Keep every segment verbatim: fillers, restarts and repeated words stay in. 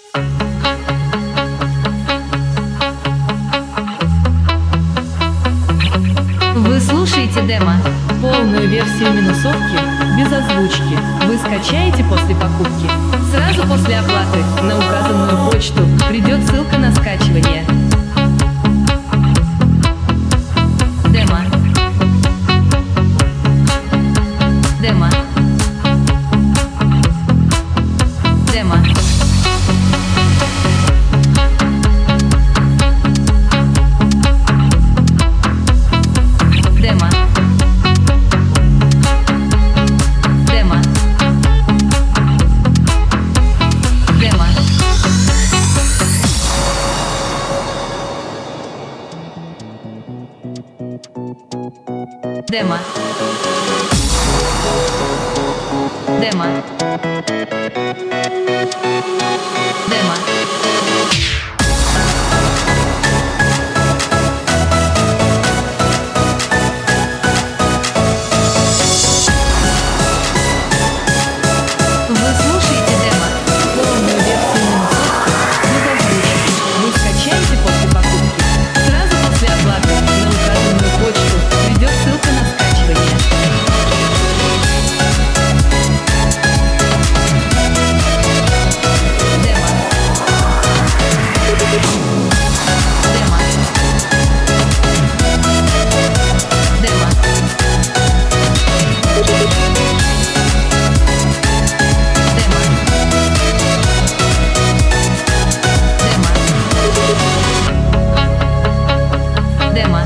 Вы слушаете демо. Полную версию минусовки без озвучки вы скачаете после покупки. Сразу после оплаты на указанную почту придет ссылка на скачивание. Демо. Демо. Демо. Демо. Демо. Демо. Демо. Демо. Демо. Вы слушаете демо. Полную версию минусовки без озвучки вы скачаете после покупки. Сразу после оплаты на указанную почту придет ссылка на скачивание. Демо. Демо. Демо. Демо. Демо. Демо.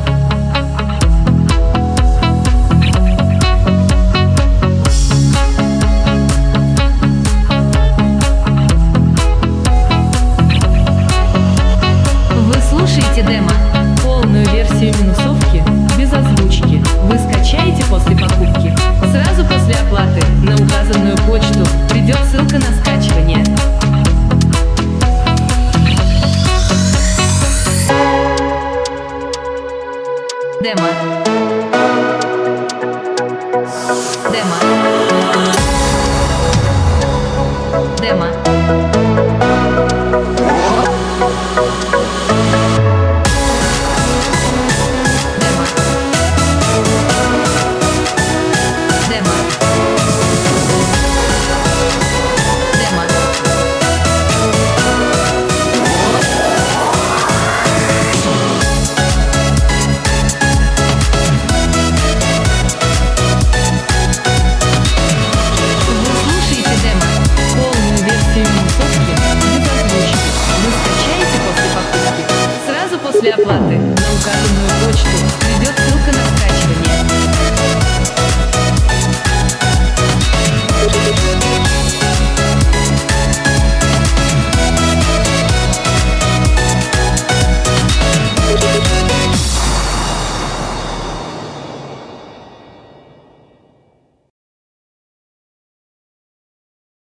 Вы слушаете демо. Полную версию минусовки без озвучки вы скачаете после покупки. Сразу после оплаты на указанную почту придет ссылка на скачивание. Демо. Демо. Демо.